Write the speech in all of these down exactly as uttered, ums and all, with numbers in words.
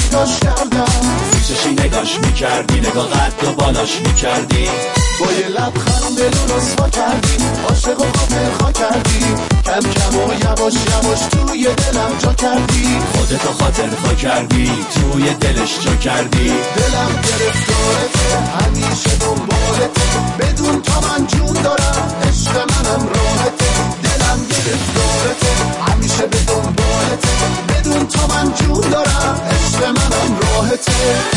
نگاش کردم، پیششی نگاش میکردی، نگاه قد و بالاش میکردی، با یه لبخند دلو رسوا کردی، عاشق و خاطر خوا کردی، کم کم و یواش یواش توی دلم جا کردی، خودتو خاطر خوا کردی، توی دلش جا کردی. دلم گرفتارته، همیشه دنبالته، بدون تا من جون دارم، عشق منم راحته. دلم گرفتارته، همیشه به دنبالته، بدون تا من جون دارم، عشق منم راحته.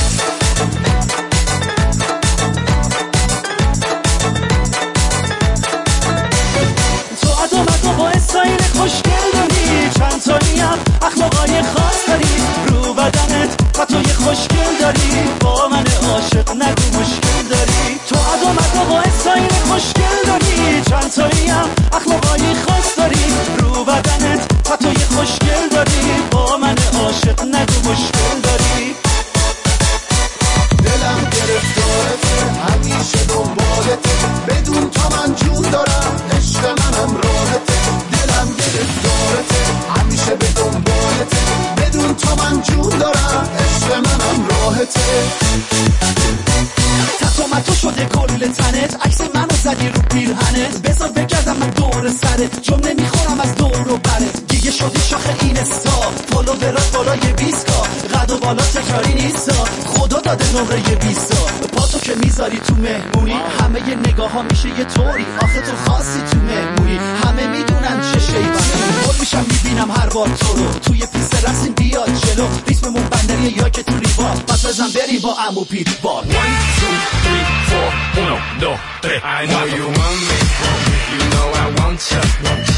با استایل خوشگل داری، چند تاییم اخلاقای خاص داری، رو بدنت پتوی خوشگل داری، با من عاشق نگو مشکل داری. تو عدو مدو با استایل خوشگل داری، چند تاییم اخلاقای خاص داری، رو بدنت پتوی خوشگل داری، با من عاشق نگو مشکل داری. دلم گرفتارته، همیشه دنبالته، بدون تا من جون دارم، عشق منم راحته. دلم گرفتارته، همیشه به دنبالته، بدون تا من جون دارم، عشق منم راحته. تتو متو شده کل تنت، عکس منو زدی رو پیرهنت، بذار بگردم من دور سرت، جمله نمیخورم از دور و برت. دیگه شدی شاخ این استا، فالو برات بالای بیسکا، قد و بالا تکراری نیستا، خدا داده نمره بیستا. پاتو که میذاری تو مهمونی، همه ی نگاه ها میشه یه طوری، آخه تو خاصی تو مهمونی، همه میدونن چه شیبانی. بول میشم میبینم هر بار تو رو، توی پیست رسیم بیاد جلو، ریتممون بندریه یا که تو ریبا، پس بزن بریم با عمو پیت بار. One, two, three, four, uno, dos, tres. I know you want me, you know I want you.